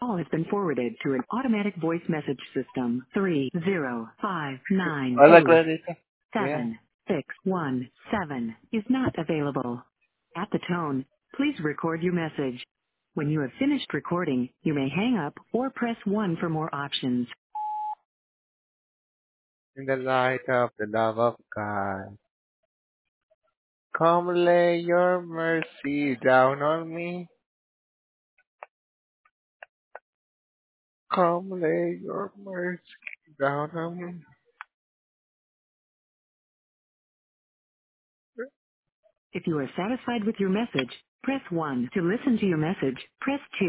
call has been forwarded to an automatic voice message system. 30598 Wala dito. Yeah. 7617 is not available. At the tone, please record your message. When you have finished recording, you may hang up or press 1 for more options. In the light of the love of God, come lay your mercy down on me. Come lay your mercy down on me. If you are satisfied with your message, press 1 to listen to your message. Press 2